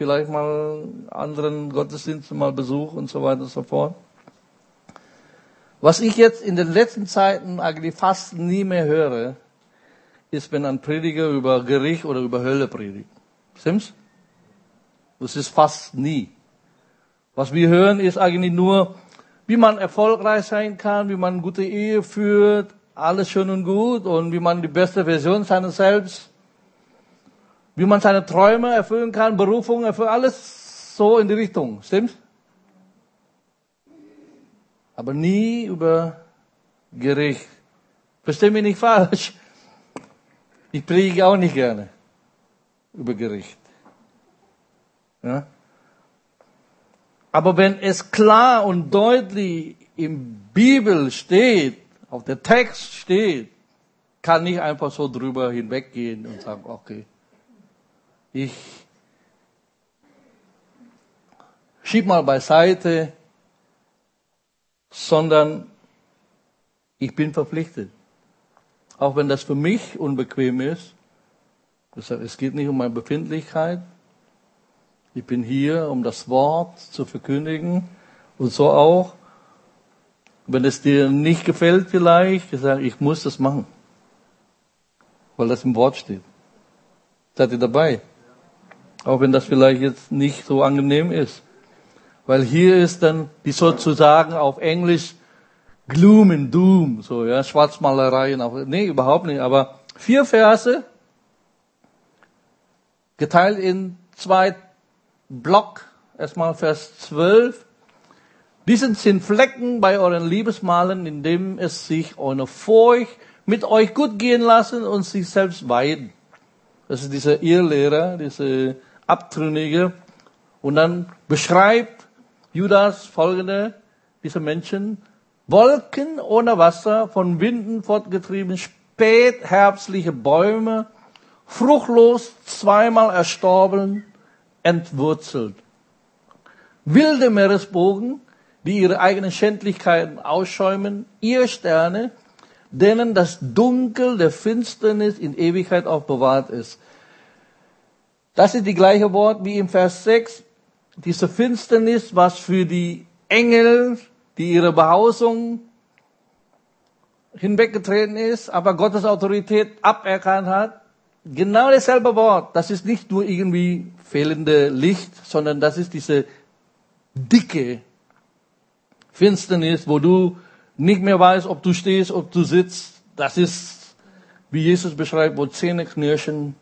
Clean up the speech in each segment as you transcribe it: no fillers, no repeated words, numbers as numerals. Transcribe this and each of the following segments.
vielleicht mal anderen Gottesdiensten mal besucht und so weiter und so fort. Was ich jetzt in den letzten Zeiten eigentlich fast nie mehr höre, ist, wenn ein Prediger über Gericht oder über Hölle predigt. Stimmt's? Das ist fast nie. Was wir hören, ist eigentlich nur, wie man erfolgreich sein kann, wie man eine gute Ehe führt, alles schön und gut, und wie man die beste Version seiner selbst, wie man seine Träume erfüllen kann, Berufung erfüllen, alles so in die Richtung. Stimmt's? Aber nie über Gericht. Versteh mich nicht falsch. Ich predige auch nicht gerne über Gericht. Ja? Aber wenn es klar und deutlich in Bibel steht, auf der Text steht, kann ich einfach so drüber hinweggehen und sagen, okay, ich schieb mal beiseite, sondern ich bin verpflichtet. Auch wenn das für mich unbequem ist. Es geht nicht um meine Befindlichkeit. Ich bin hier, um das Wort zu verkündigen. Und so auch, wenn es dir nicht gefällt vielleicht, ich muss das machen. Weil das im Wort steht. Seid ihr dabei? Auch wenn das vielleicht jetzt nicht so angenehm ist. Weil hier ist dann die sozusagen auf Englisch Gloom and Doom, so, ja, Schwarzmalereien. Nee, überhaupt nicht. Aber 4 Verse, geteilt in 2 Block. Erstmal Vers 12. Diesen sind Flecken bei euren Liebesmalen, indem es sich ohne Furcht mit euch gut gehen lassen und sich selbst weiden. Das ist dieser Irrlehrer, diese Abtrünnige. Und dann beschreibt Judas folgende, diese Menschen: Wolken ohne Wasser, von Winden fortgetrieben, spätherbstliche Bäume, fruchtlos, zweimal erstorben, entwurzelt. Wilde Meeresbogen, die ihre eigenen Schändlichkeiten ausschäumen, ihr Sterne, denen das Dunkel der Finsternis in Ewigkeit aufbewahrt ist. Das ist die gleiche Wort wie im Vers 6. Diese Finsternis, was für die Engel, die ihre Behausung hinweggetreten ist, aber Gottes Autorität aberkannt hat. Genau dasselbe Wort. Das ist nicht nur irgendwie fehlende Licht, sondern das ist diese dicke Finsternis, wo du nicht mehr weißt, ob du stehst, ob du sitzt. Das ist, wie Jesus beschreibt, wo Zähne knirschen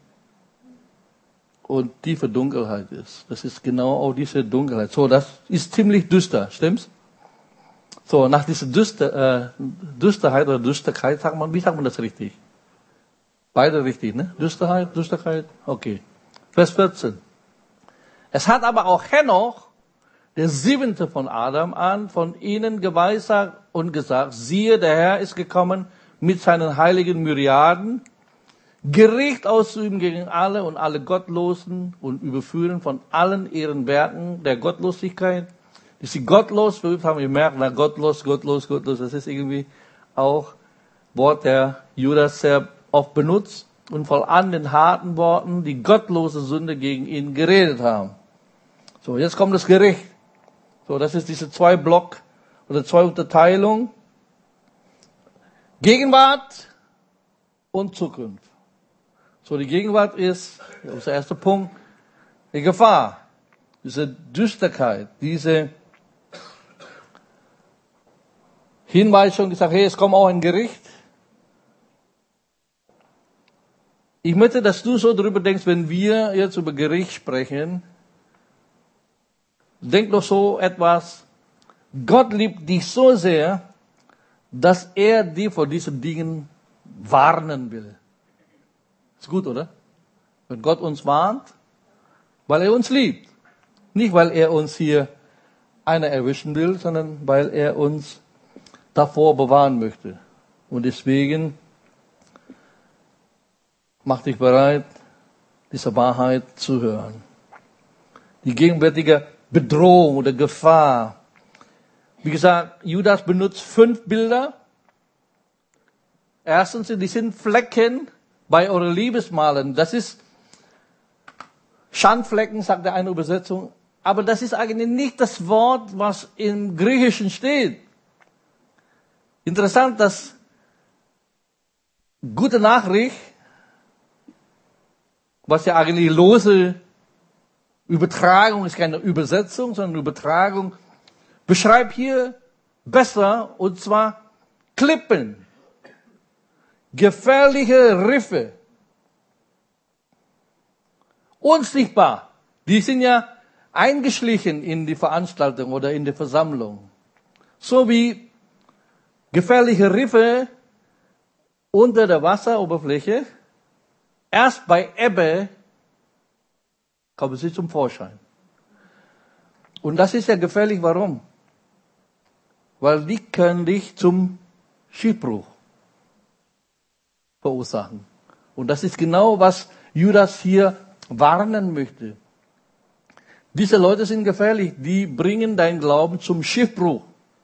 und tiefe Dunkelheit ist. Das ist genau auch diese Dunkelheit. So, das ist ziemlich düster, stimmt's? So, nach dieser Düsterheit oder Düsterkeit, wie sagt man das richtig? Beide richtig, ne? Düsterkeit, okay. Vers 14. Es hat aber auch Henoch, der 7. von Adam an, von ihnen geweissagt und gesagt, siehe, der Herr ist gekommen mit seinen heiligen Myriaden, Gericht auszuüben gegen alle und alle Gottlosen und überführen von allen ihren Werken der Gottlosigkeit. Dass sie gottlos verübt haben, wir merken, gottlos, das ist irgendwie auch Wort, der Judas sehr oft benutzt und vor allem den harten Worten, die gottlose Sünde gegen ihn geredet haben. So, jetzt kommt das Gericht. So, das ist diese 2 Block oder 2 Unterteilung. Gegenwart und Zukunft. So, die Gegenwart ist, das ist der erste Punkt, die Gefahr, diese Düsterkeit, diese Hinweisung, die sagt, hey, es kommt auch ein Gericht. Ich möchte, dass du so darüber denkst, wenn wir jetzt über Gericht sprechen, denk doch so etwas, Gott liebt dich so sehr, dass er dich vor diesen Dingen warnen will. Ist gut, oder? Wenn Gott uns warnt, weil er uns liebt. Nicht, weil er uns hier einer erwischen will, sondern weil er uns davor bewahren möchte. Und deswegen mach dich bereit, diese Wahrheit zu hören. Die gegenwärtige Bedrohung oder Gefahr. Wie gesagt, Judas benutzt 5 Bilder. Erstens, die sind Flecken bei euren Liebesmalen. Das ist Schandflecken, sagt der eine Übersetzung. Aber das ist eigentlich nicht das Wort, was im Griechischen steht. Interessant, dass gute Nachricht, was ja eigentlich lose Übertragung ist, keine Übersetzung, sondern Übertragung, beschreibt hier besser, und zwar Klippen, gefährliche Riffe, unsichtbar. Die sind ja eingeschlichen in die Veranstaltung oder in die Versammlung. So wie gefährliche Riffe unter der Wasseroberfläche, erst bei Ebbe kommen sie zum Vorschein. Und das ist ja gefährlich, warum? Weil die können dich zum Schiffbruch verursachen. Und das ist genau, was Judas hier warnen möchte. Diese Leute sind gefährlich, die bringen deinen Glauben zum Schiffbruch.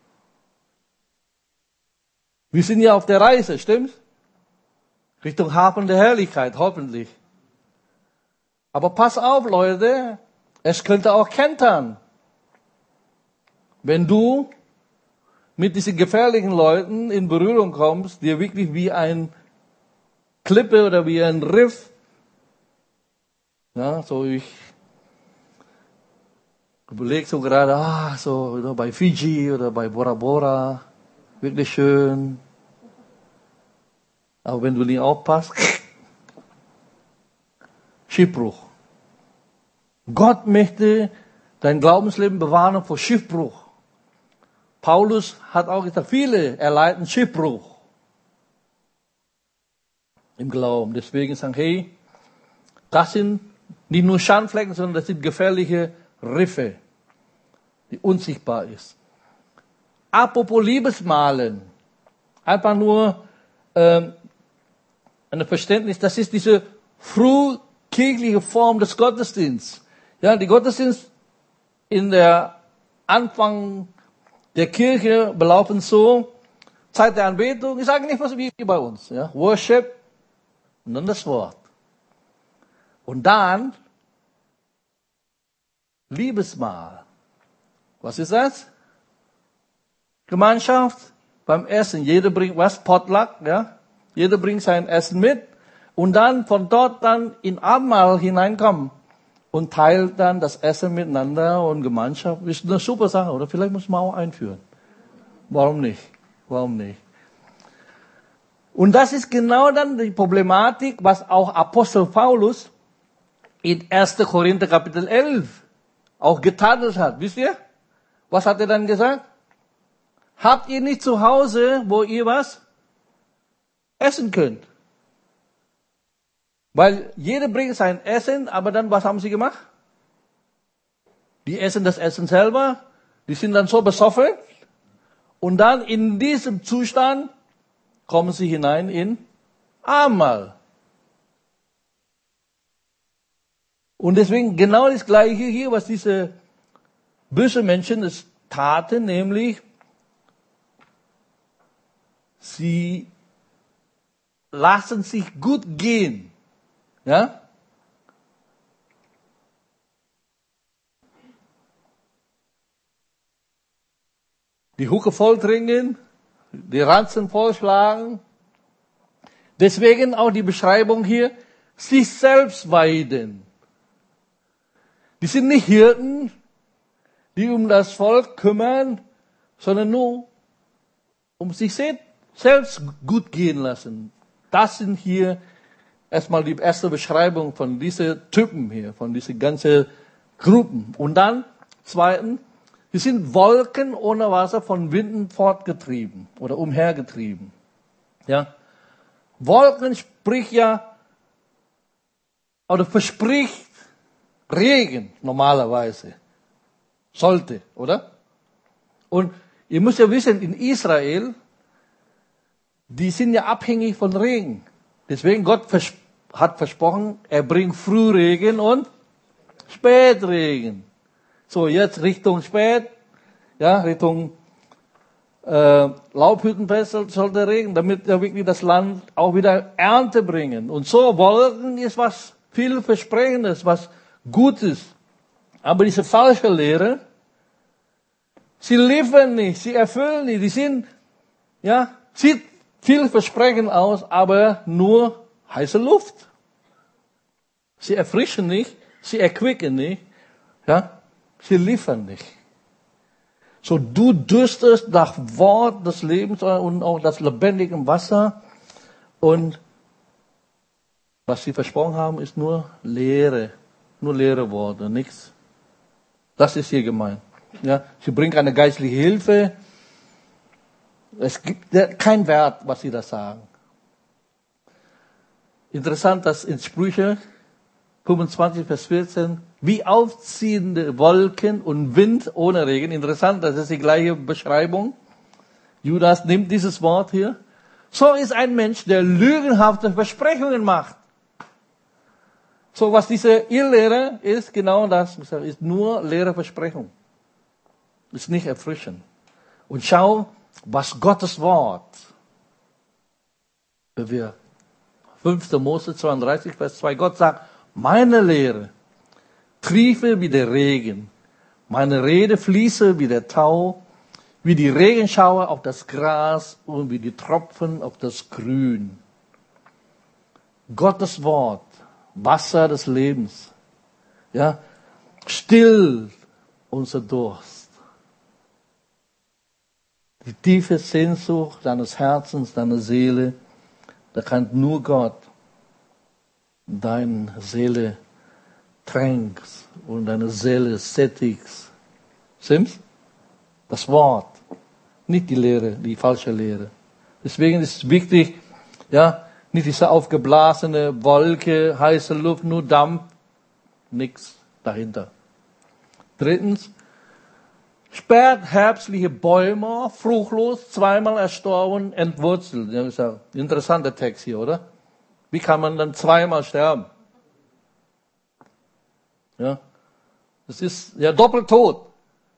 Wir sind ja auf der Reise, stimmt's? Richtung Hafen der Herrlichkeit, hoffentlich. Aber pass auf, Leute, es könnte auch kentern. Wenn du mit diesen gefährlichen Leuten in Berührung kommst, dir wirklich wie ein Klippe oder wie ein Riff, ja, so ich überlege so gerade, so oder bei Fiji oder bei Bora Bora, wirklich schön. Aber wenn du nicht aufpasst, Schiffbruch. Gott möchte dein Glaubensleben bewahren vor Schiffbruch. Paulus hat auch gesagt, viele erleiden Schiffbruch im Glauben. Deswegen sagen, hey, das sind nicht nur Schandflecken, sondern das sind gefährliche Riffe, die unsichtbar ist. Apropos Liebesmalen, einfach nur ein Verständnis, das ist diese frühkirchliche Form des Gottesdienstes. Ja, die Gottesdienste in der Anfang der Kirche belaufen so, Zeit der Anbetung, ich sage nicht was wie bei uns, ja, Worship und dann das Wort. Und dann Liebesmahl. Was ist das? Gemeinschaft beim Essen. Jeder bringt was? Potluck, ja. Jeder bringt sein Essen mit. Und dann von dort dann in Abendmahl hineinkommen. Und teilt dann das Essen miteinander und Gemeinschaft. Ist eine super Sache, oder? Vielleicht muss man auch einführen. Warum nicht? Warum nicht? Und das ist genau dann die Problematik, was auch Apostel Paulus in 1. Korinther Kapitel 11 auch getadelt hat. Wisst ihr? Was hat er dann gesagt? Habt ihr nicht zu Hause, wo ihr was essen könnt? Weil jeder bringt sein Essen, aber dann, was haben sie gemacht? Die essen das Essen selber, die sind dann so besoffen, und dann in diesem Zustand kommen sie hinein in Abendmahl. Und deswegen genau das Gleiche hier, was diese bösen Menschen es taten, nämlich sie lassen sich gut gehen. Ja? Die Hucke voll trinken, die Ranzen vollschlagen. Deswegen auch die Beschreibung hier, sich selbst weiden. Die sind nicht Hirten, die um das Volk kümmern, sondern nur um sich selbst gut gehen lassen. Das sind hier erstmal die erste Beschreibung von diesen Typen hier, von diesen ganzen Gruppen. Und dann, zweitens, die sind Wolken ohne Wasser von Winden fortgetrieben oder umhergetrieben. Ja. Wolken spricht ja, oder verspricht Regen normalerweise. Sollte, oder? Und ihr müsst ja wissen, in Israel, die sind ja abhängig von Regen. Deswegen Gott hat versprochen, er bringt Frühregen und Spätregen. So, jetzt Richtung Spät, ja, Richtung Laubhüttenfest sollte Regen, damit ja wirklich das Land auch wieder Ernte bringen. Und so Wolken ist was vielversprechendes, was Gutes. Aber diese falsche Lehre, sie liefern nicht, sie erfüllen nicht, die sind, sieht vielversprechend aus, aber nur heiße Luft. Sie erfrischen nicht, sie erquicken nicht, sie liefern nicht. So, du dürstest nach Wort des Lebens und auch das lebendige Wasser. Und was sie versprochen haben, ist nur leere Worte, nichts. Das ist hier gemeint. Ja, sie bringen keine geistliche Hilfe. Es gibt keinen Wert, was sie da sagen. Interessant, dass in Sprüche 25, Vers 14, wie aufziehende Wolken und Wind ohne Regen. Interessant, das ist die gleiche Beschreibung. Judas nimmt dieses Wort hier. So ist ein Mensch, der lügenhafte Versprechungen macht. So, was diese Irrlehre ist, genau das, ist nur leere Versprechung. Ist nicht erfrischend. Und schau, was Gottes Wort bewirkt. 5. Mose 32, Vers 2. Gott sagt, meine Lehre triefe wie der Regen, meine Rede fließe wie der Tau, wie die Regenschauer auf das Gras und wie die Tropfen auf das Grün. Gottes Wort, Wasser des Lebens, stillt unser Durst. Die tiefe Sehnsucht deines Herzens, deiner Seele, da kann nur Gott deine Seele tränkst und deine Seele sättigst. Stimmt's? Das Wort, nicht die Lehre, die falsche Lehre. Deswegen ist es wichtig, nicht diese aufgeblasene Wolke, heiße Luft, nur Dampf, nichts dahinter. 3. Spätherbstliche Bäume, fruchtlos, zweimal erstorben, entwurzelt. Das ist ein interessanter Text hier, oder? Wie kann man dann zweimal sterben? Das ist doppelt tot.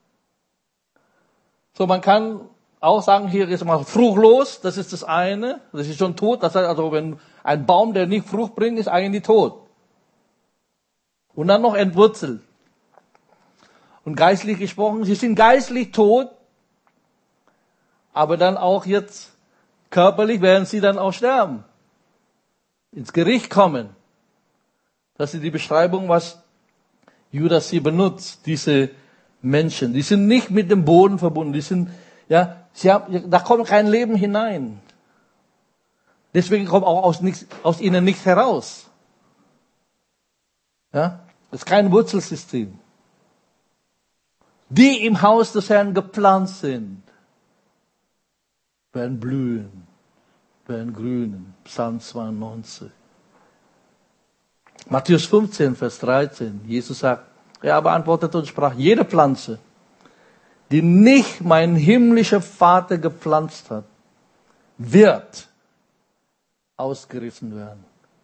So, man kann auch sagen, hier ist mal fruchtlos, das ist das eine, das ist schon tot. Das heißt also, wenn ein Baum, der nicht Frucht bringt, ist eigentlich tot. Und dann noch entwurzelt. Und geistlich gesprochen, sie sind geistlich tot, aber dann auch jetzt körperlich werden sie dann auch sterben. Ins Gericht kommen. Das ist die Beschreibung, was Judas hier benutzt, diese Menschen. Die sind nicht mit dem Boden verbunden, die sind, da kommt kein Leben hinein. Deswegen kommt auch aus ihnen nichts heraus. Das ist kein Wurzelsystem. Die im Haus des Herrn gepflanzt sind, werden blühen, werden grünen. Psalm 92. Matthäus 15, Vers 13. Jesus sagt, er beantwortete und sprach, jede Pflanze, die nicht mein himmlischer Vater gepflanzt hat, wird ausgerissen werden.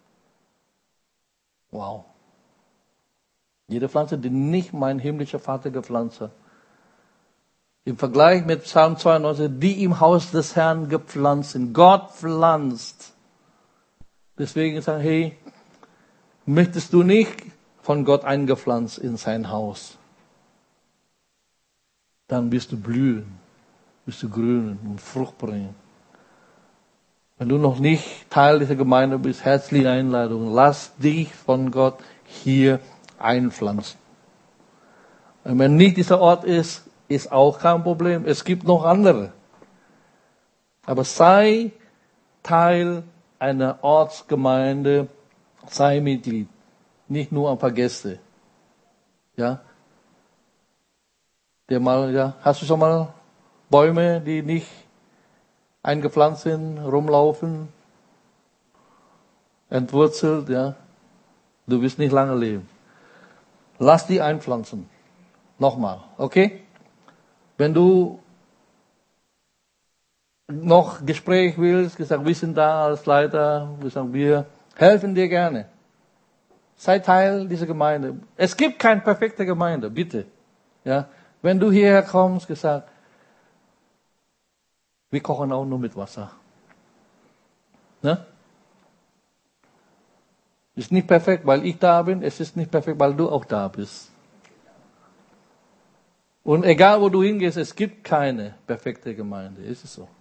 Wow. Jede Pflanze, die nicht mein himmlischer Vater gepflanzt hat. Im Vergleich mit Psalm 92, die im Haus des Herrn gepflanzt sind. Gott pflanzt. Deswegen sagen, hey, möchtest du nicht von Gott eingepflanzt in sein Haus? Dann wirst du blühen, wirst du grünen und Frucht bringen. Wenn du noch nicht Teil dieser Gemeinde bist, herzliche Einladung. Lass dich von Gott hier einpflanzen. Und wenn nicht dieser Ort ist, ist auch kein Problem. Es gibt noch andere. Aber sei Teil einer Ortsgemeinde, sei Mitglied. Nicht nur ein paar Gäste. Hast du schon mal Bäume, die nicht eingepflanzt sind, rumlaufen, entwurzelt, Du wirst nicht lange leben. Lass die einpflanzen. Nochmal, okay? Wenn du noch Gespräch willst, gesagt, wir sind da als Leiter, wir helfen dir gerne. Sei Teil dieser Gemeinde. Es gibt keine perfekte Gemeinde, bitte. Wenn du hierher kommst, gesagt, wir kochen auch nur mit Wasser. Ist nicht perfekt, weil ich da bin. Es ist nicht perfekt, weil du auch da bist. Und egal, wo du hingehst, es gibt keine perfekte Gemeinde. Ist es so.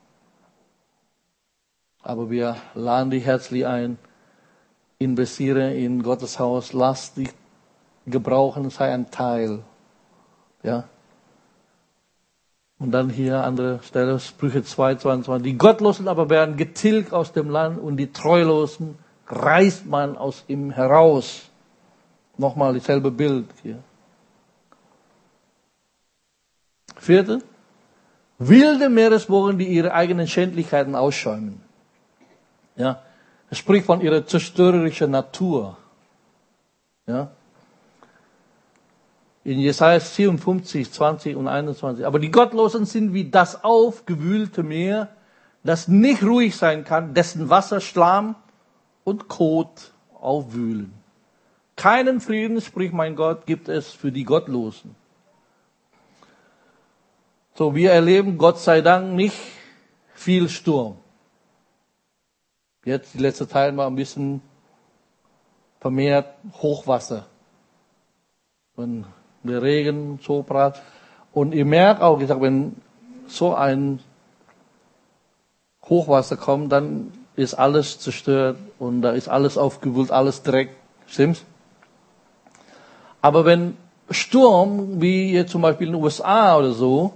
Aber wir laden dich herzlich ein, investiere in Gottes Haus, lass dich gebrauchen, sei ein Teil. Ja. Und dann hier andere Stelle, Sprüche 2,22. Die Gottlosen aber werden getilgt aus dem Land und die Treulosen reißt man aus ihm heraus. Nochmal dasselbe Bild hier. Vierte, wilde Meereswogen, die ihre eigenen Schändlichkeiten ausschäumen. Ja, es spricht von ihrer zerstörerischen Natur. Ja. In Jesaja 54, 20 und 21. Aber die Gottlosen sind wie das aufgewühlte Meer, das nicht ruhig sein kann, dessen Wasser Schlamm und Kot aufwühlen. Keinen Frieden, spricht mein Gott, gibt es für die Gottlosen. So, wir erleben Gott sei Dank nicht viel Sturm. Jetzt, die letzte Zeit war ein bisschen vermehrt Hochwasser. Wenn der Regen so prasselt. Und ihr merkt auch, ich sag, wenn so ein Hochwasser kommt, dann ist alles zerstört und da ist alles aufgewühlt, alles Dreck. Stimmt's? Aber wenn Sturm, wie jetzt zum Beispiel in den USA oder so,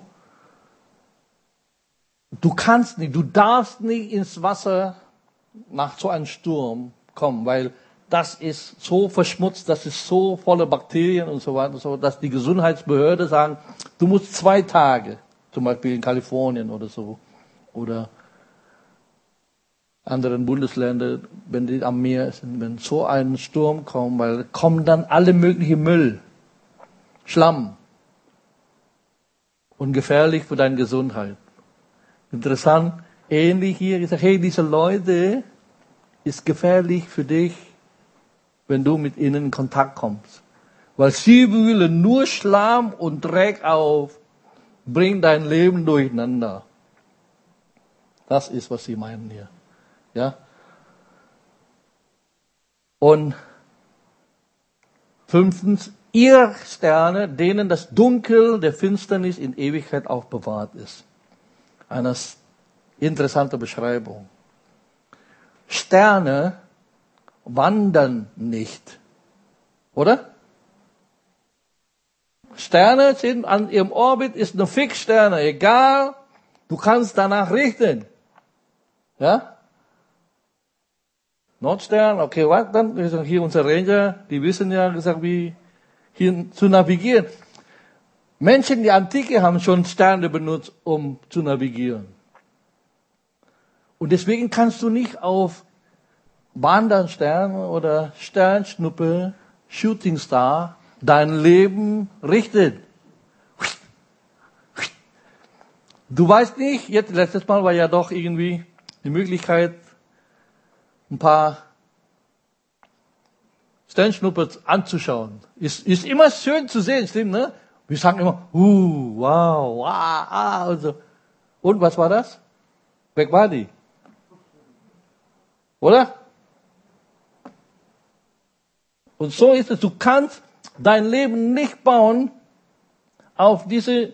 du kannst nicht, du darfst nicht ins Wasser nach so einem Sturm kommen, weil das ist so verschmutzt, das ist so voller Bakterien und so weiter und so, dass die Gesundheitsbehörde sagen, du musst 2 Tage, zum Beispiel in Kalifornien oder so, oder anderen Bundesländern, wenn die am Meer sind, wenn so ein Sturm kommt, weil kommen dann alle möglichen Müll, Schlamm und gefährlich für deine Gesundheit. Interessant, ähnlich hier gesagt, hey, diese Leute ist gefährlich für dich, wenn du mit ihnen in Kontakt kommst. Weil sie wühlen nur Schlamm und Dreck auf, bringen dein Leben durcheinander. Das ist, was sie meinen hier. Ja? Und 5. ihr Sterne, denen das Dunkel der Finsternis in Ewigkeit aufbewahrt ist. Eine interessante Beschreibung. Sterne wandern nicht. Oder? Sterne sind an ihrem Orbit, ist eine Fixsterne, egal, du kannst danach richten. Ja? Nordstern, okay, was dann? Hier unsere Ranger, die wissen ja gesagt, wie hier zu navigieren. Menschen, die Antike haben schon Sterne benutzt, um zu navigieren. Und deswegen kannst du nicht auf Wandersterne oder Sternschnuppe, Shooting Star, dein Leben richten. Du weißt nicht, jetzt letztes Mal war ja doch irgendwie die Möglichkeit, ein paar Sternschnuppen anzuschauen. Ist immer schön zu sehen, stimmt, ne? Wir sagen immer, wow, und so. Und was war das? Weg war die. Oder? Und so ist es, du kannst dein Leben nicht bauen auf diese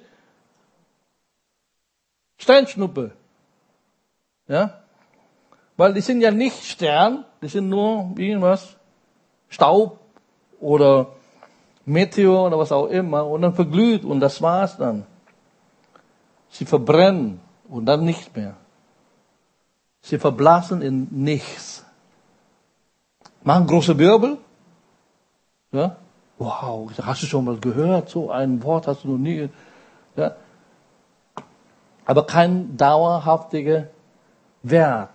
Sternschnuppe. Ja? Weil die sind ja nicht Stern, die sind nur irgendwas, Staub oder Meteor oder was auch immer und dann verglüht und das war's dann. Sie verbrennen und dann nicht mehr. Sie verblassen in nichts. Machen große Wirbel. Ja? Wow, hast du schon mal gehört? So ein Wort hast du noch nie. Ja? Aber kein dauerhaftiger Wert.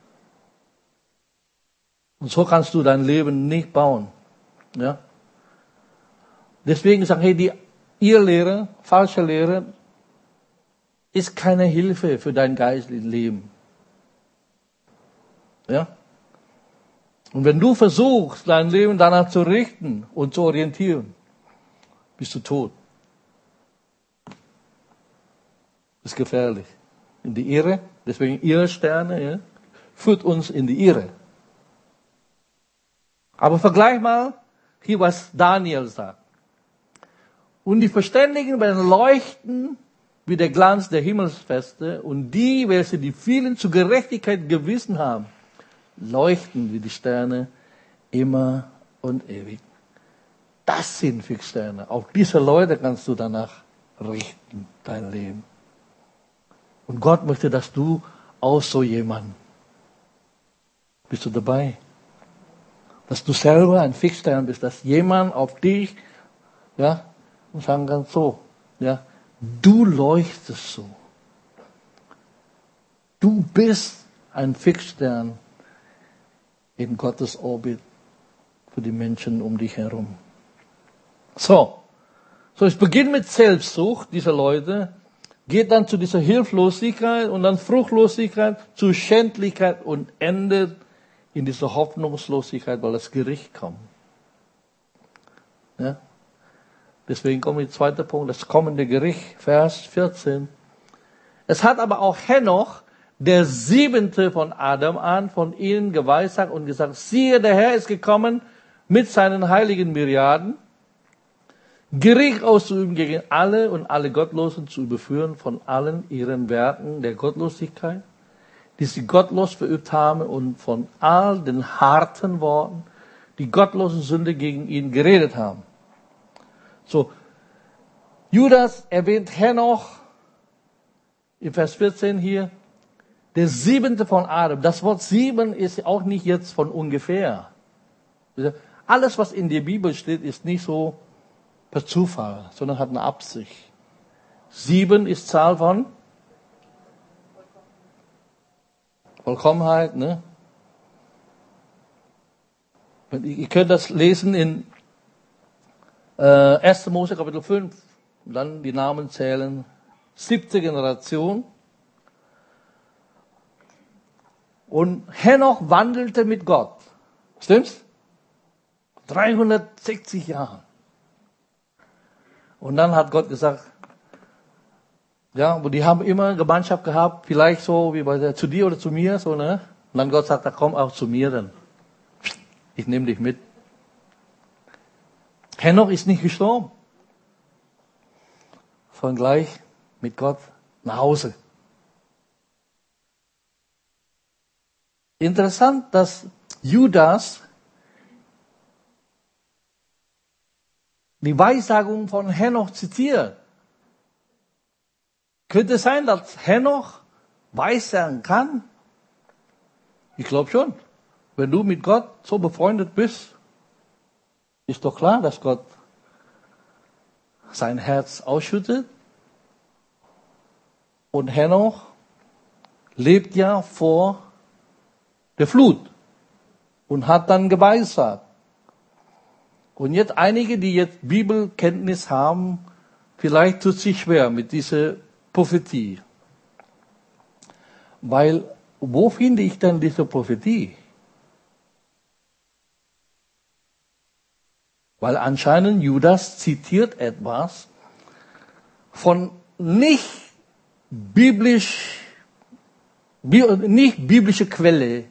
Und so kannst du dein Leben nicht bauen. Ja? Deswegen sagen, hey, die Irrlehre, falsche Lehre, ist keine Hilfe für dein geistliches Leben. Ja? Und wenn du versuchst, dein Leben danach zu richten und zu orientieren, bist du tot. Das ist gefährlich. In die Irre, deswegen Irrsterne, ja, führt uns in die Irre. Aber vergleich mal hier, was Daniel sagt. Und die Verständigen werden leuchten wie der Glanz der Himmelsfeste, und die, welche die vielen zur Gerechtigkeit gewissen haben, leuchten wie die Sterne immer und ewig. Das sind Fixsterne. Auf diese Leute kannst du danach richten, dein Leben. Und Gott möchte, dass du auch so jemand bist. Du dabei? Dass du selber ein Fixstern bist, dass jemand auf dich, ja, und sagen kann so, ja, du leuchtest so. Du bist ein Fixstern in Gottes Orbit für die Menschen um dich herum. So, es beginnt mit Selbstsucht dieser Leute, geht dann zu dieser Hilflosigkeit und dann Fruchtlosigkeit, zu Schändlichkeit und endet in dieser Hoffnungslosigkeit, weil das Gericht kommt. Ja? Deswegen kommt der zweite Punkt, das kommende Gericht, Vers 14. Es hat aber auch Henoch, der 7. von Adam an, von ihnen geweissagt und gesagt, siehe, der Herr ist gekommen mit seinen heiligen Myriaden, Gericht auszuüben gegen alle und alle Gottlosen zu überführen von allen ihren Werken der Gottlosigkeit, die sie gottlos verübt haben, und von all den harten Worten, die gottlosen Sünde gegen ihn geredet haben. So, Judas erwähnt Henoch in Vers 14 hier, der 7. von Adam. Das Wort 7 ist auch nicht jetzt von ungefähr. Alles, was in der Bibel steht, ist nicht so per Zufall, sondern hat eine Absicht. 7 ist Zahl von Vollkommenheit, ne? Ihr könnt das lesen in 1. Mose Kapitel 5, und dann die Namen zählen. 7. Generation. Und Henoch wandelte mit Gott. Stimmt's? 360 Jahre. Und dann hat Gott gesagt, ja, aber die haben immer Gemeinschaft gehabt, vielleicht so wie zu dir oder zu mir, so, ne? Und dann Gott sagt, komm auch zu mir dann. Ich nehme dich mit. Henoch ist nicht gestorben. Von gleich mit Gott nach Hause. Interessant, dass Judas die Weissagung von Henoch zitiert. Könnte es sein, dass Henoch weissagen kann? Ich glaube schon. Wenn du mit Gott so befreundet bist, ist doch klar, dass Gott sein Herz ausschüttet. Und Henoch lebt ja vor der Flut und hat dann geweissagt. Und jetzt einige, die jetzt Bibelkenntnis haben, vielleicht tut sich schwer mit dieser Prophetie. Weil, wo finde ich denn diese Prophetie? Weil anscheinend Judas zitiert etwas von nicht biblische Quelle,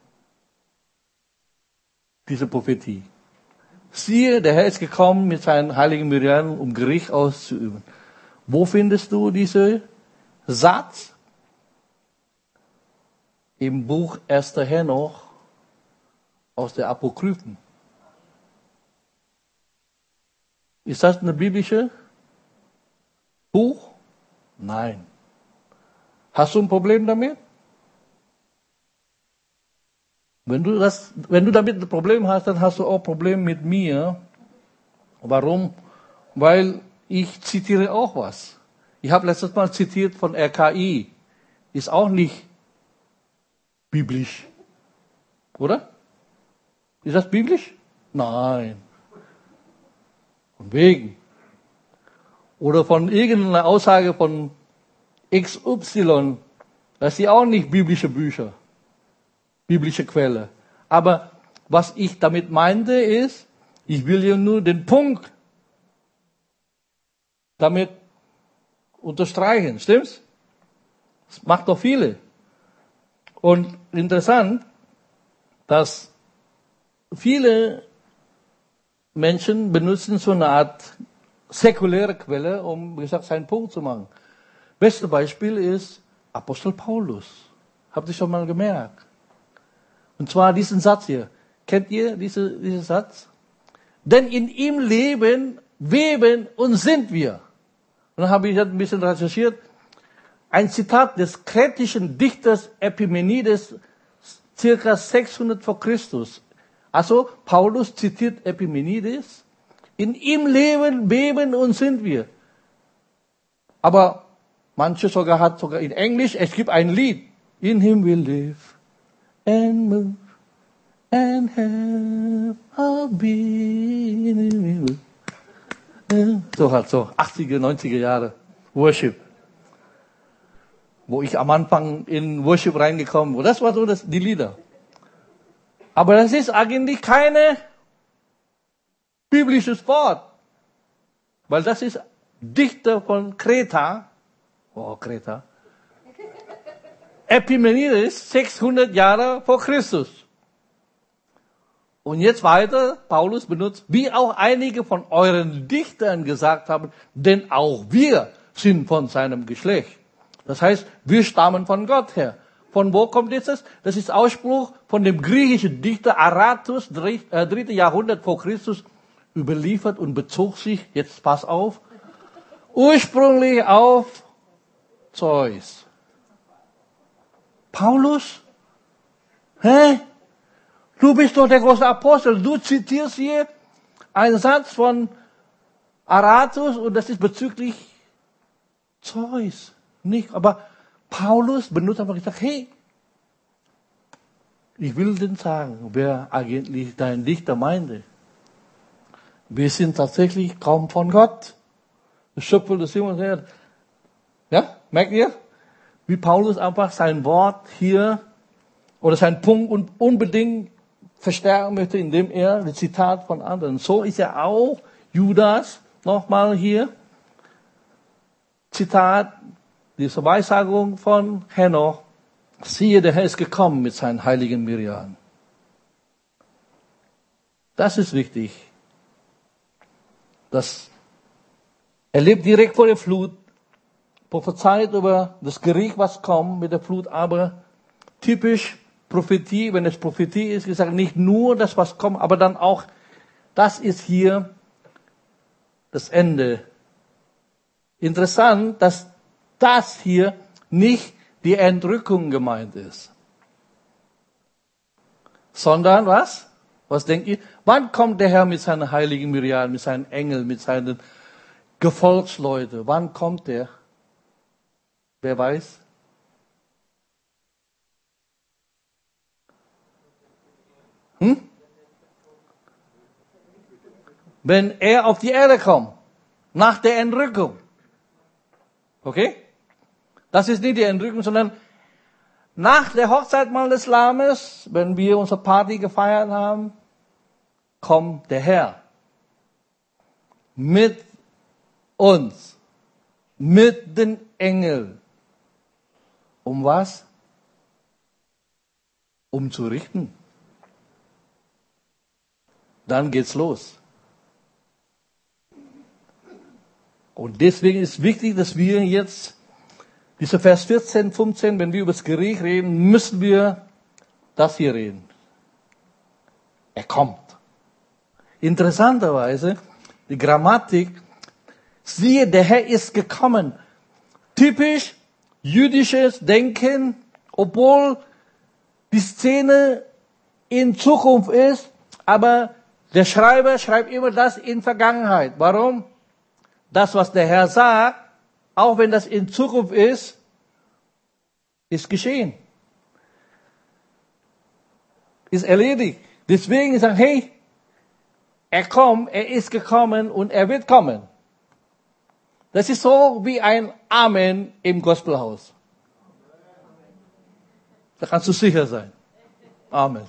diese Prophetie. Siehe, der Herr ist gekommen mit seinen heiligen Myriaden, um Gericht auszuüben. Wo findest du diesen Satz? Im Buch 1. Henoch aus der Apokryphen. Ist das ein biblisches Buch? Nein. Hast du ein Problem damit? Wenn du damit ein Problem hast, dann hast du auch ein Problem mit mir. Warum? Weil ich zitiere auch was. Ich habe letztes Mal zitiert von RKI. Ist auch nicht biblisch. Oder? Ist das biblisch? Nein. Von wegen. Oder von irgendeiner Aussage von XY. Das sind auch nicht biblische Bücher. Biblische Quelle. Aber was ich damit meinte ist, ich will ja nur den Punkt damit unterstreichen. Stimmt's? Das macht doch viele. Und interessant, dass viele Menschen benutzen so eine Art säkuläre Quelle, um, wie gesagt, seinen Punkt zu machen. Beste Beispiel ist Apostel Paulus. Habt ihr schon mal gemerkt? Und zwar diesen Satz hier. Kennt ihr diesen Satz? Denn in ihm leben, weben und sind wir. Und dann habe ich ein bisschen recherchiert. Ein Zitat des kretischen Dichters Epimenides, circa 600 vor Christus. Also, Paulus zitiert Epimenides. In ihm leben, beben und sind wir. Aber manche hat sogar in Englisch, es gibt ein Lied. In him we live and move and have our being. So 80er, 90er Jahre Worship. Wo ich am Anfang in Worship reingekommen bin. Das war so die Lieder. Aber das ist eigentlich keine biblisches Wort. Weil das ist Dichter von Kreta. Oh, Kreta. Epimenides, 600 Jahre vor Christus. Und jetzt weiter, Paulus benutzt, wie auch einige von euren Dichtern gesagt haben, denn auch wir sind von seinem Geschlecht. Das heißt, wir stammen von Gott her. Von wo kommt das? Das ist Ausspruch von dem griechischen Dichter Aratus, 3. Jahrhundert vor Christus, überliefert und bezog sich, jetzt pass auf, ursprünglich auf Zeus. Paulus? Hä? Du bist doch der große Apostel. Du zitierst hier einen Satz von Aratus und das ist bezüglich Zeus. Nicht, aber Paulus benutzt einfach gesagt, hey, ich will dir sagen, wer eigentlich dein Dichter meinte. Wir sind tatsächlich kaum von Gott. Der Schöpfer des Himmels und der Erde. Ja, merkt ihr? Wie Paulus einfach sein Wort hier oder sein Punkt unbedingt verstärken möchte, indem er das Zitat von anderen. So ist er auch Judas, nochmal hier, Zitat, diese Weissagung von Henoch. Siehe, der Herr ist gekommen mit seinen heiligen Myriaden. Das ist wichtig. Er lebt direkt vor der Flut, prophezeit über das Gericht, was kommt mit der Flut, aber typisch Prophetie, wenn es Prophetie ist, gesagt, nicht nur das, was kommt, aber dann auch, das ist hier das Ende. Interessant, dass das hier nicht die Entrückung gemeint ist. Sondern was? Was denkt ihr? Wann kommt der Herr mit seinen heiligen Myriaden, mit seinen Engeln, mit seinen Gefolgsleuten? Wann kommt der? Wer weiß? Wenn er auf die Erde kommt, nach der Entrückung. Okay? Das ist nicht die Entrückung, sondern nach der Hochzeitmahl des Lammes, wenn wir unsere Party gefeiert haben, kommt der Herr mit uns, mit den Engeln. Um was? Um zu richten. Dann geht's los. Und deswegen ist wichtig, dass wir jetzt, diese Vers 14, 15, wenn wir über das Gericht reden, müssen wir das hier reden. Er kommt. Interessanterweise, die Grammatik, siehe, der Herr ist gekommen. Typisch jüdisches Denken, obwohl die Szene in Zukunft ist, aber der Schreiber schreibt immer das in Vergangenheit. Warum? Das, was der Herr sagt, auch wenn das in Zukunft ist geschehen. Ist erledigt. Deswegen sagen, hey, er kommt, er ist gekommen und er wird kommen. Das ist so wie ein Amen im Gospelhaus. Da kannst du sicher sein. Amen.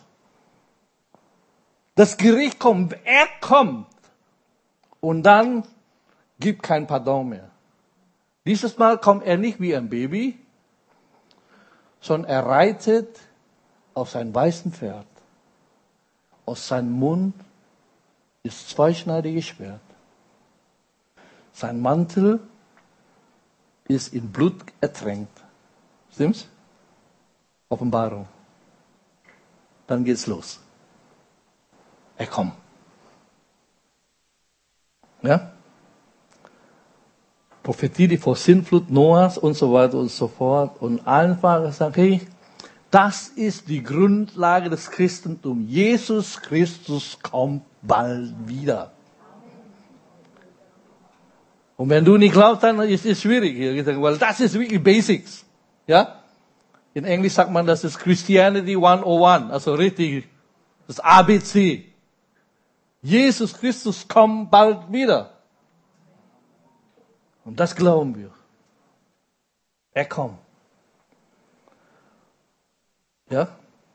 Das Gericht kommt, er kommt. Und dann gibt kein Pardon mehr. Dieses Mal kommt er nicht wie ein Baby, sondern er reitet auf sein weißen Pferd. aus seinem Mund ist zweischneidiges Schwert. Sein Mantel ist in Blut ertränkt. Stimmt's? Offenbarung. Dann geht's los. Er kommt. Ja? Prophetie, die vor Sintflut Noahs und so weiter und so fort. Und einfach sagt, hey, das ist die Grundlage des Christentums. Jesus Christus kommt bald wieder. Und wenn du nicht glaubst, dann ist es schwierig hier, weil das ist wirklich Basics. Ja? In Englisch sagt man, das ist Christianity 101, also richtig, das ABC. Jesus Christus kommt bald wieder. Und das glauben wir. Er kommt. Ja?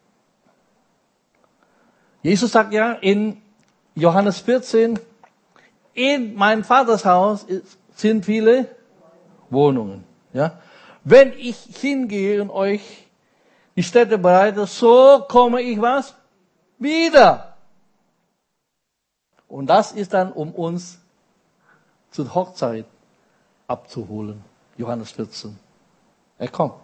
Jesus sagt ja in Johannes 14, in meinem Vaters Haus sind viele Wohnungen. Ja? Wenn ich hingehe und euch die Städte bereite, so komme ich was? Wieder. Und das ist dann, um uns zur Hochzeit abzuholen. Johannes 14. Er kommt.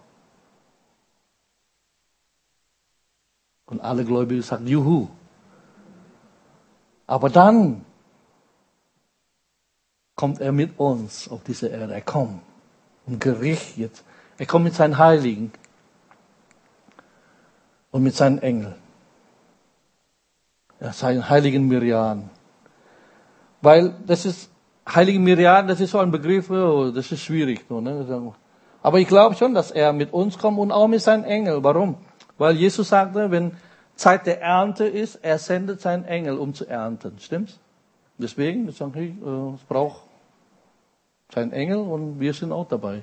Und alle Gläubigen sagen, juhu. Aber dann kommt er mit uns auf diese Erde. Er kommt. Und Gericht jetzt. Er kommt mit seinen Heiligen. Und mit seinen Engeln. Ja, seinen heiligen Myriaden. Weil das ist, heiligen Myriaden, das ist so ein Begriff, oh, das ist schwierig. Ne? Aber ich glaube schon, dass er mit uns kommt und auch mit seinen Engeln. Warum? Weil Jesus sagte, wenn Zeit der Ernte ist, er sendet seinen Engel, um zu ernten. Stimmt's? Deswegen, es braucht seinen Engel und wir sind auch dabei.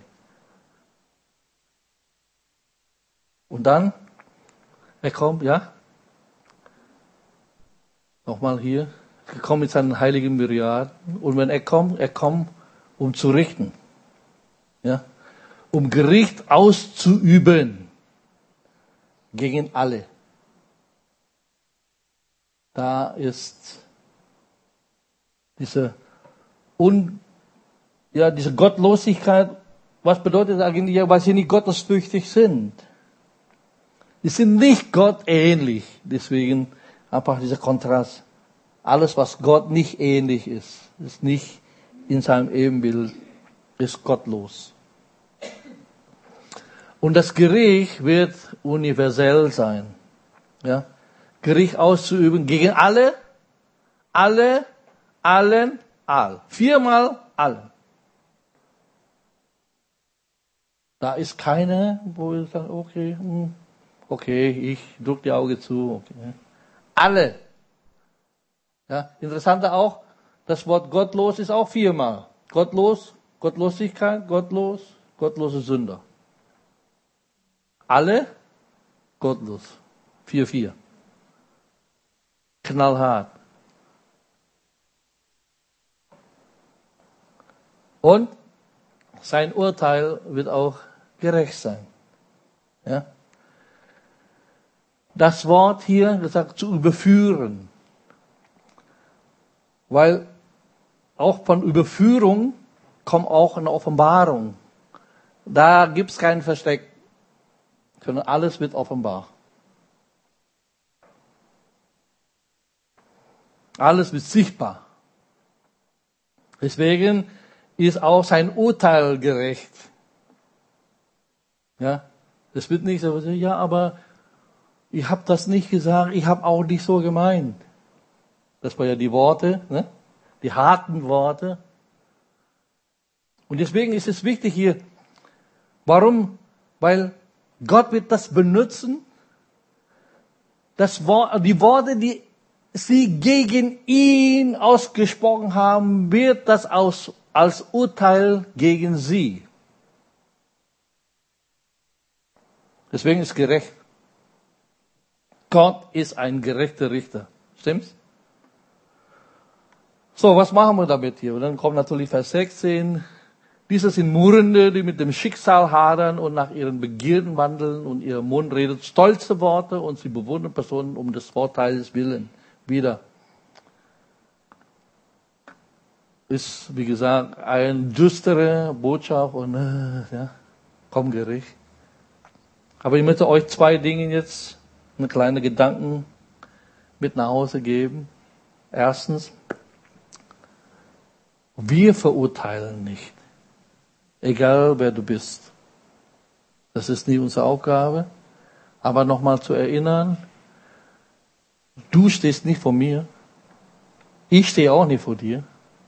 Und dann, er kommt, ja? Nochmal hier. Er kommt mit seinen heiligen Myriaden. Und wenn er kommt, um zu richten. Ja? Um Gericht auszuüben. Gegen alle. Da ist diese Gottlosigkeit. Was bedeutet das eigentlich? Weil sie nicht gottesfürchtig sind. Sie sind nicht Gott ähnlich. Deswegen einfach dieser Kontrast. Alles, was Gott nicht ähnlich ist nicht in seinem Ebenbild, ist gottlos. Und das Gericht wird universell sein. Ja? Gericht auszuüben gegen alle, allen, all. 4-mal allen. Da ist keine, wo ich sage, okay, ich drücke die Augen zu. Okay. Alle. Ja, interessanter auch, das Wort gottlos ist auch 4-mal. Gottlos, Gottlosigkeit, gottlos, gottlose Sünder. Alle, gottlos. 4. Knallhart. Und sein Urteil wird auch gerecht sein. Ja? Das Wort hier gesagt, zu überführen. Weil auch von Überführung kommt auch eine Offenbarung. Da gibt es kein Versteck, sondern alles wird offenbar. Alles wird sichtbar. Deswegen ist auch sein Urteil gerecht. Ja, das wird nicht so, ja, aber ich habe das nicht gesagt, ich habe auch nicht so gemeint. Das war ja die Worte, ne? Die harten Worte. Und deswegen ist es wichtig hier, warum? Weil Gott wird das benutzen, die Worte, die sie gegen ihn ausgesprochen haben, wird das als Urteil gegen sie. Deswegen ist gerecht. Gott ist ein gerechter Richter. Stimmt's? So, was machen wir damit hier? Und dann kommt natürlich Vers 16. Diese sind Murrende, die mit dem Schicksal hadern und nach ihren Begierden wandeln und ihr Mund redet stolze Worte und sie bewundern Personen um des Vorteils willen. wieder. Ist, wie gesagt, eine düstere Botschaft und ja, kommt Gericht. Aber ich möchte euch 2 Dinge jetzt, eine kleine Gedanken mit nach Hause geben. Erstens, wir verurteilen nicht. Egal wer du bist. Das ist nie unsere Aufgabe. Aber nochmal zu erinnern, du stehst nicht vor mir. Ich stehe auch nicht vor dir.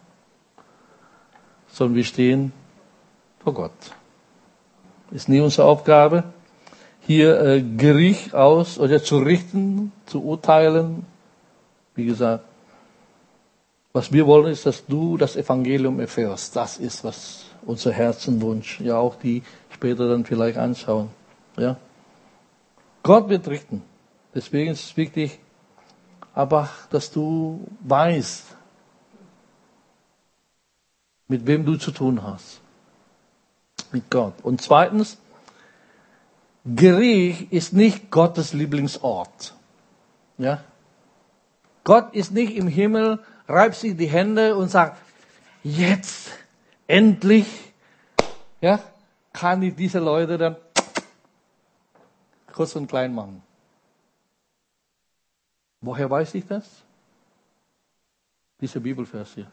Sondern wir stehen vor Gott. Ist nie unsere Aufgabe, hier Gericht aus oder zu richten, zu urteilen. Wie gesagt, was wir wollen, ist, dass du das Evangelium erfährst. Das ist, was unser Herzenwunsch, ja auch die später dann vielleicht anschauen. Ja. Gott wird richten. Deswegen ist es wichtig, aber dass du weißt, mit wem du zu tun hast. Mit Gott. Und zweitens, Gericht ist nicht Gottes Lieblingsort. Ja? Gott ist nicht im Himmel, reibt sich die Hände und sagt, jetzt, endlich, ja, kann ich diese Leute dann kurz und klein machen. Woher weiß ich das? Dieser Bibelvers hier.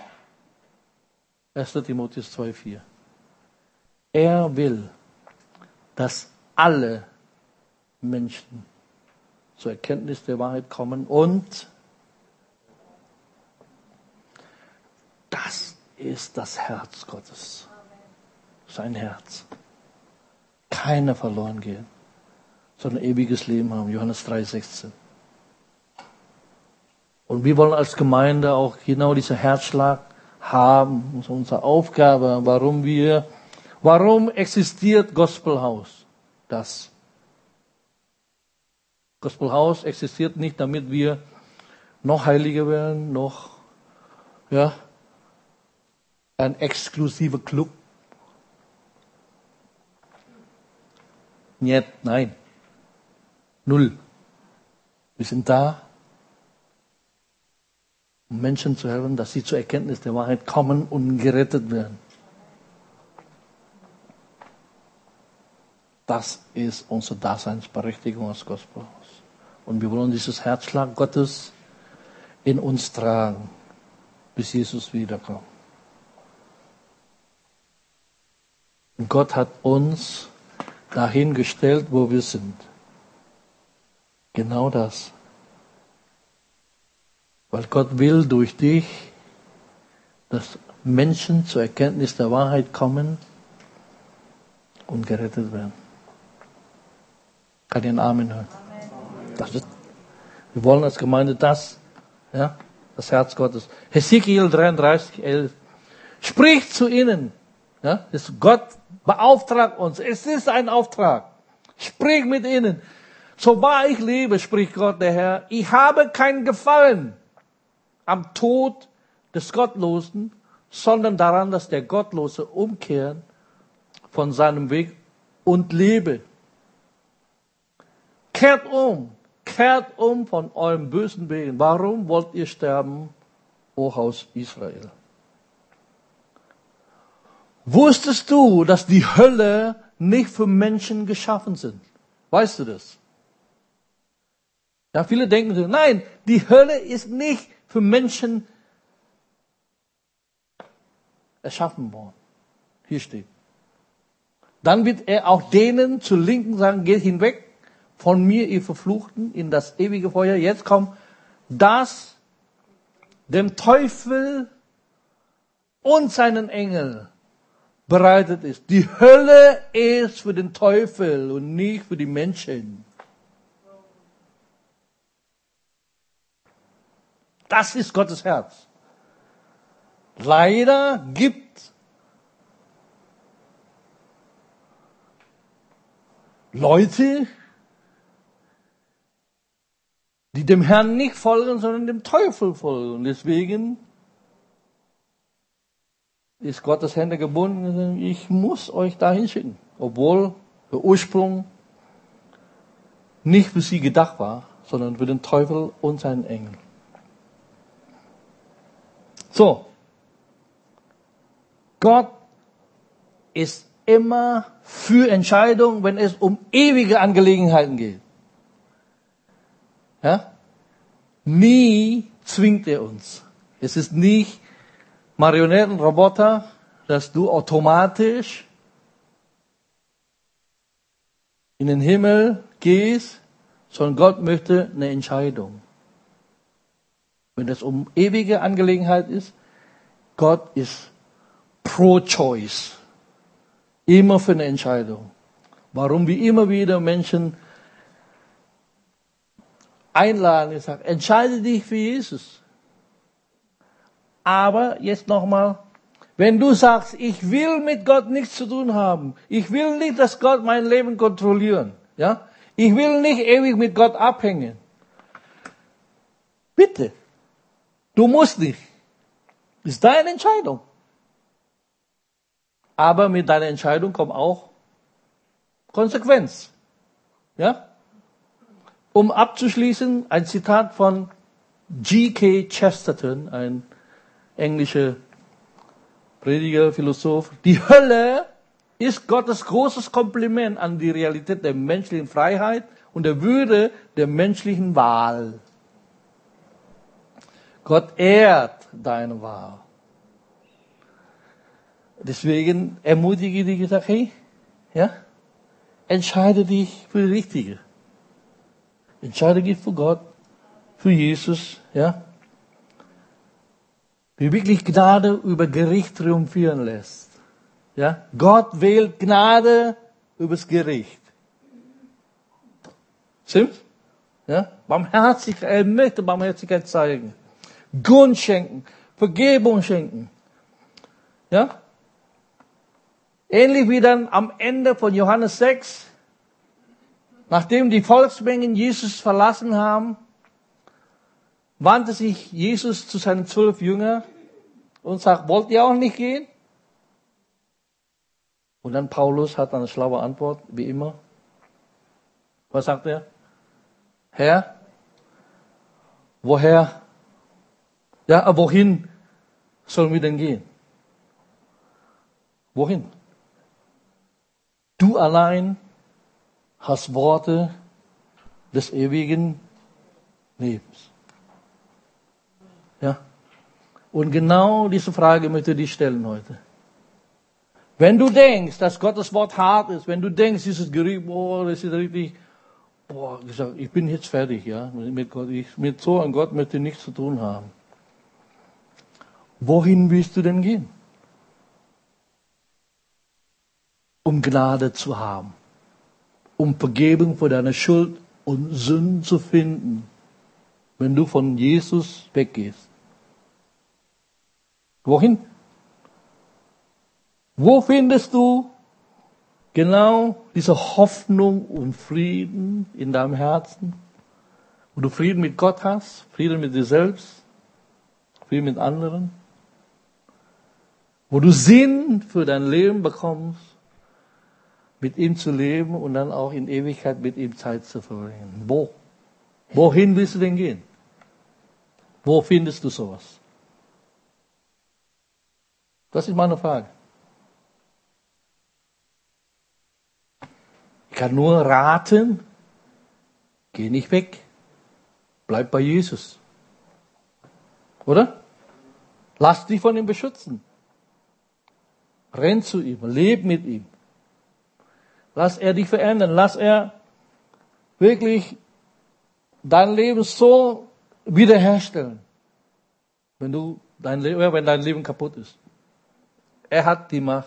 1. Timotheus 2,4. Er will, dass alle Menschen zur Erkenntnis der Wahrheit kommen und das ist das Herz Gottes. Sein Herz. Keiner verloren gehen, sondern ewiges Leben haben. Johannes 3,16. Und wir wollen als Gemeinde auch genau diesen Herzschlag haben. Das ist unsere Aufgabe. Warum existiert Gospelhaus? Das Gospelhaus existiert nicht, damit wir noch heiliger werden, noch, ja, ein exklusiver Club. Nein. Null. Wir sind da, um Menschen zu helfen, dass sie zur Erkenntnis der Wahrheit kommen und gerettet werden. Das ist unsere Daseinsberechtigung als Gospelhaus. Und wir wollen dieses Herzschlag Gottes in uns tragen, bis Jesus wiederkommt. Und Gott hat uns dahin gestellt, wo wir sind. Genau das. Weil Gott will durch dich, dass Menschen zur Erkenntnis der Wahrheit kommen und gerettet werden. Kann ich einen Amen hören? Wir wollen als Gemeinde das Herz Gottes. Hesekiel 33,11. Spricht zu ihnen. Ja, das Gott beauftragt uns. Es ist ein Auftrag. Sprich mit ihnen. So wahr ich lebe, spricht Gott der Herr, ich habe kein Gefallen am Tod des Gottlosen, sondern daran, dass der Gottlose umkehrt von seinem Weg und lebe. Kehrt um von eurem bösen Wegen. Warum wollt ihr sterben, o Haus Israel? Wusstest du, dass die Hölle nicht für Menschen geschaffen sind? Weißt du das? Ja, viele denken so, nein, die Hölle ist nicht für Menschen erschaffen worden. Hier steht. Dann wird er auch denen zur Linken sagen, geht hinweg von mir, ihr Verfluchten, in das ewige Feuer. Jetzt kommt das dem Teufel und seinen Engeln bereitet ist. Die Hölle ist für den Teufel und nicht für die Menschen. Das ist Gottes Herz. Leider gibt Leute, die dem Herrn nicht folgen, sondern dem Teufel folgen. Deswegen ist Gottes Hände gebunden und sagt, ich muss euch dahin schicken. Obwohl der Ursprung nicht für sie gedacht war, sondern für den Teufel und seinen Engel. So. Gott ist immer für Entscheidungen, wenn es um ewige Angelegenheiten geht. Ja? Nie zwingt er uns. Es ist nicht Marionettenroboter, dass du automatisch in den Himmel gehst, sondern Gott möchte eine Entscheidung. Wenn es um ewige Angelegenheit ist, Gott ist pro-choice. Immer für eine Entscheidung. Warum wir immer wieder Menschen einladen und sagen, entscheide dich für Jesus. Aber jetzt nochmal, wenn du sagst, ich will mit Gott nichts zu tun haben, ich will nicht, dass Gott mein Leben kontrollieren, ja, ich will nicht ewig mit Gott abhängen. Bitte, du musst nicht. Das ist deine Entscheidung. Aber mit deiner Entscheidung kommt auch Konsequenz. Ja? Um abzuschließen, ein Zitat von G.K. Chesterton, ein englischer Prediger, Philosoph. Die Hölle ist Gottes großes Kompliment an die Realität der menschlichen Freiheit und der Würde der menschlichen Wahl. Gott ehrt deine Wahl. Deswegen ermutige ich dich gesagt, hey, ja, entscheide dich für das Richtige. Entscheide dich für Gott, für Jesus, ja. Wie wirklich Gnade über Gericht triumphieren lässt. Ja, Gott wählt Gnade übers Gericht. Stimmt's? Ja, Barmherzigkeit, er möchte Barmherzigkeit zeigen. Gunst schenken, Vergebung schenken. Ja? Ähnlich wie dann am Ende von Johannes 6, nachdem die Volksmengen Jesus verlassen haben, wandte sich Jesus zu seinen 12 Jüngern und sagt, wollt ihr auch nicht gehen? Und dann Paulus hat eine schlaue Antwort, wie immer. Was sagt er? Herr, woher? Ja, wohin sollen wir denn gehen? Wohin? Du allein hast Worte des ewigen Lebens. Ja. Und genau diese Frage möchte ich dir stellen heute. Wenn du denkst, dass Gottes Wort hart ist, wenn du denkst, dieses Gericht, das ist richtig, ich bin jetzt fertig, ja, mit Gott, mit so einem Gott möchte ich nichts zu tun haben. Wohin willst du denn gehen? Um Gnade zu haben, um Vergebung für deine Schuld und Sünden zu finden, wenn du von Jesus weggehst. Wohin? Wo findest du genau diese Hoffnung und Frieden in deinem Herzen? Wo du Frieden mit Gott hast, Frieden mit dir selbst, Frieden mit anderen? Wo du Sinn für dein Leben bekommst, mit ihm zu leben und dann auch in Ewigkeit mit ihm Zeit zu verbringen. Wo? Wohin willst du denn gehen? Wo findest du sowas? Das ist meine Frage. Ich kann nur raten, geh nicht weg. Bleib bei Jesus. Oder? Lass dich von ihm beschützen. Renn zu ihm, leb mit ihm. Lass er dich verändern. Lass er wirklich dein Leben so wiederherstellen, wenn dein Leben kaputt ist. Er hat die Macht.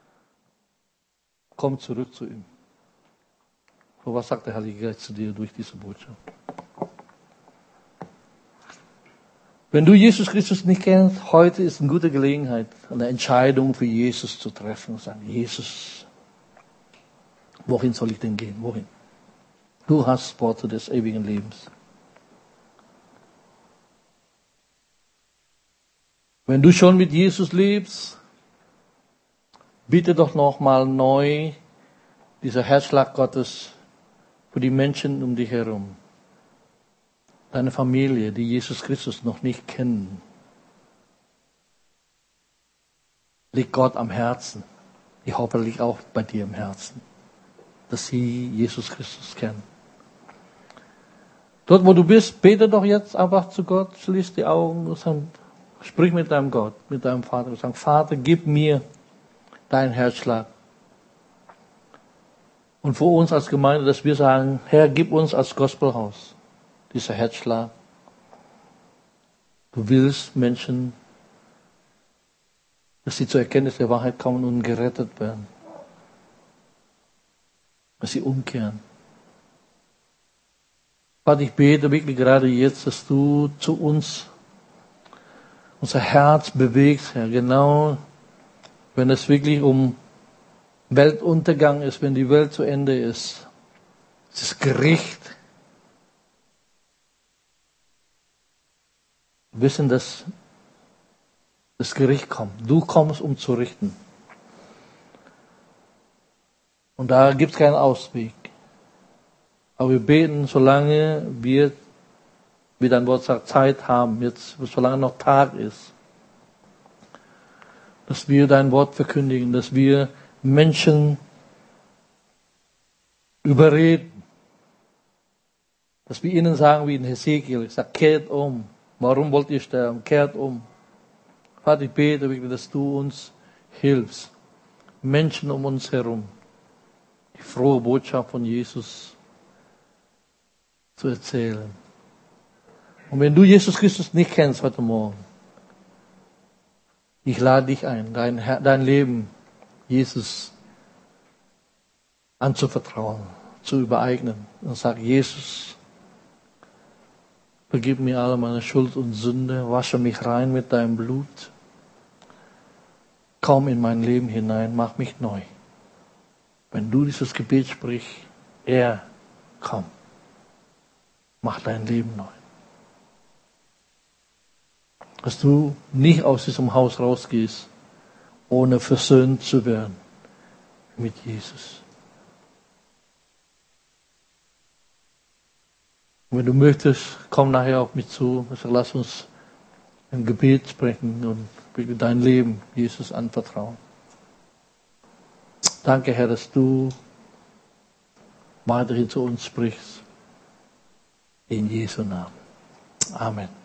Komm zurück zu ihm. So was sagt der Heilige Geist zu dir durch diese Botschaft? Wenn du Jesus Christus nicht kennst, heute ist eine gute Gelegenheit, eine Entscheidung für Jesus zu treffen und sagen, Jesus, wohin soll ich denn gehen? Wohin? Du hast Worte des ewigen Lebens. Wenn du schon mit Jesus lebst, bitte doch nochmal neu dieser Herzschlag Gottes für die Menschen um dich herum. Deine Familie, die Jesus Christus noch nicht kennen. liegt Gott am Herzen. Ich hoffe, liegt auch bei dir im Herzen, dass sie Jesus Christus kennen. Dort, wo du bist, bete doch jetzt einfach zu Gott, schließ die Augen und sprich mit deinem Gott, mit deinem Vater und sag, Vater, gib mir deinen Herzschlag. Und für uns als Gemeinde, dass wir sagen, Herr, gib uns als Gospelhaus dieser Herzschlag. Du willst Menschen, dass sie zur Erkenntnis der Wahrheit kommen und gerettet werden. Dass sie umkehren. Vater, ich bete wirklich gerade jetzt, dass du zu uns unser Herz bewegst, Herr. Genau, wenn es wirklich um Weltuntergang ist, wenn die Welt zu Ende ist. Das Gericht. Wir wissen, dass das Gericht kommt. Du kommst, um zu richten. Und da gibt es keinen Ausweg. Aber wir beten, solange wir, wie dein Wort sagt, Zeit haben, jetzt, solange noch Tag ist, dass wir dein Wort verkündigen, dass wir Menschen überreden, dass wir ihnen sagen, wie in Hesekiel, ich sage, kehrt um. Warum wollt ihr sterben? Kehrt um. Vater, ich bete wirklich, dass du uns hilfst, Menschen um uns herum, die frohe Botschaft von Jesus zu erzählen. Und wenn du Jesus Christus nicht kennst heute Morgen, ich lade dich ein, dein Leben Jesus anzuvertrauen, zu übereignen und sag, Jesus, vergib mir alle meine Schuld und Sünde, wasche mich rein mit deinem Blut, komm in mein Leben hinein, mach mich neu. Wenn du dieses Gebet sprichst, er kommt, mach dein Leben neu. Dass du nicht aus diesem Haus rausgehst, ohne versöhnt zu werden mit Jesus. Und wenn du möchtest, komm nachher auf mich zu. Also lass uns ein Gebet sprechen und dein Leben Jesus anvertrauen. Danke, Herr, dass du weiterhin zu uns sprichst. In Jesu Namen. Amen.